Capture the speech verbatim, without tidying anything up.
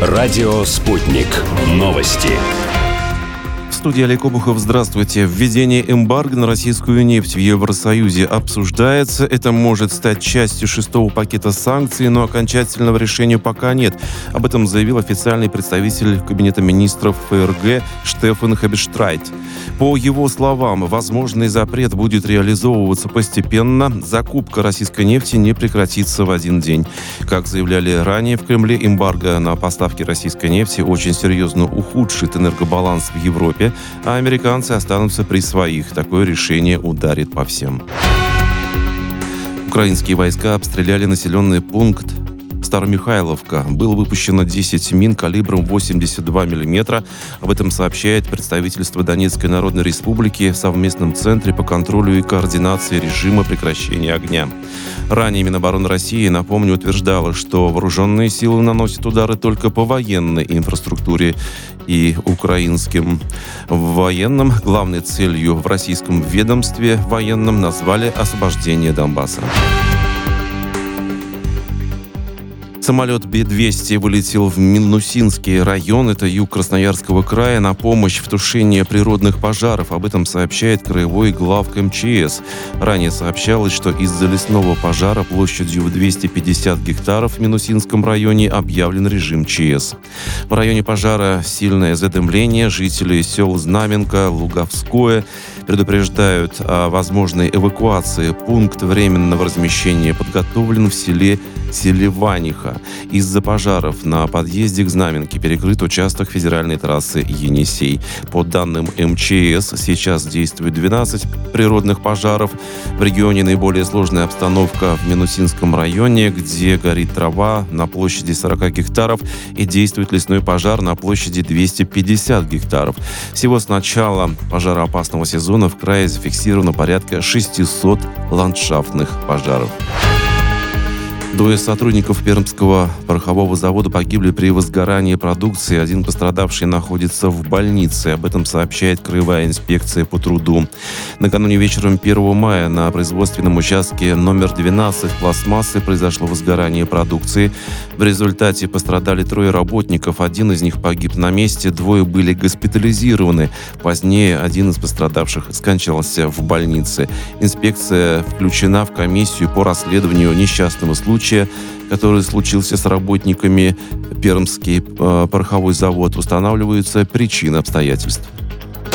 Радио «Спутник». Новости. В студии Олег Обухов. Здравствуйте. Введение эмбарго на российскую нефть в Евросоюзе обсуждается. Это может стать частью шестого пакета санкций, но окончательного решения пока нет. Об этом заявил официальный представитель Кабинета министров ФРГ Штефан Хебестрайт. По его словам, возможный запрет будет реализовываться постепенно. Закупка российской нефти не прекратится в один день. Как заявляли ранее в Кремле, эмбарго на поставки российской нефти очень серьезно ухудшит энергобаланс в Европе, а американцы останутся при своих. Такое решение ударит по всем. Украинские войска обстреляли населенный пункт Старомихайловка. Было выпущено десять мин калибром восемьдесят два миллиметра. Об этом сообщает представительство Донецкой Народной Республики в совместном центре по контролю и координации режима прекращения огня. Ранее Минобороны России, напомню, утверждала, что вооруженные силы наносят удары только по военной инфраструктуре и украинским военным. Главной целью в российском ведомстве военном назвали освобождение Донбасса. Самолет Би двести вылетел в Минусинский район, это юг Красноярского края, на помощь в тушении природных пожаров. Об этом сообщает краевой главк эм че эс. Ранее сообщалось, что из-за лесного пожара площадью в двести пятьдесят гектаров в Минусинском районе объявлен режим че эс. В районе пожара сильное задымление. Жители сел Знаменка, Луговское предупреждают о возможной эвакуации. Пункт временного размещения подготовлен в селе Селиваниха. Из-за пожаров на подъезде к Знаменке перекрыт участок федеральной трассы Енисей. По данным эм че эс, сейчас действует двенадцать природных пожаров. В регионе наиболее сложная обстановка в Минусинском районе, где горит трава на площади сорок гектаров и действует лесной пожар на площади двести пятьдесят гектаров. Всего с начала пожароопасного сезона в крае зафиксировано порядка шестьсот ландшафтных пожаров. Двое сотрудников Пермского порохового завода погибли при возгорании продукции. Один пострадавший находится в больнице. Об этом сообщает Краевая инспекция по труду. Накануне вечером первого мая на производственном участке номер двенадцать пластмассы произошло возгорание продукции. В результате пострадали трое работников. Один из них погиб на месте, двое были госпитализированы. Позднее один из пострадавших скончался в больнице. Инспекция включена в комиссию по расследованию несчастного случая, который случился с работниками. Пермский э, пороховой завод. Устанавливаются причины обстоятельств.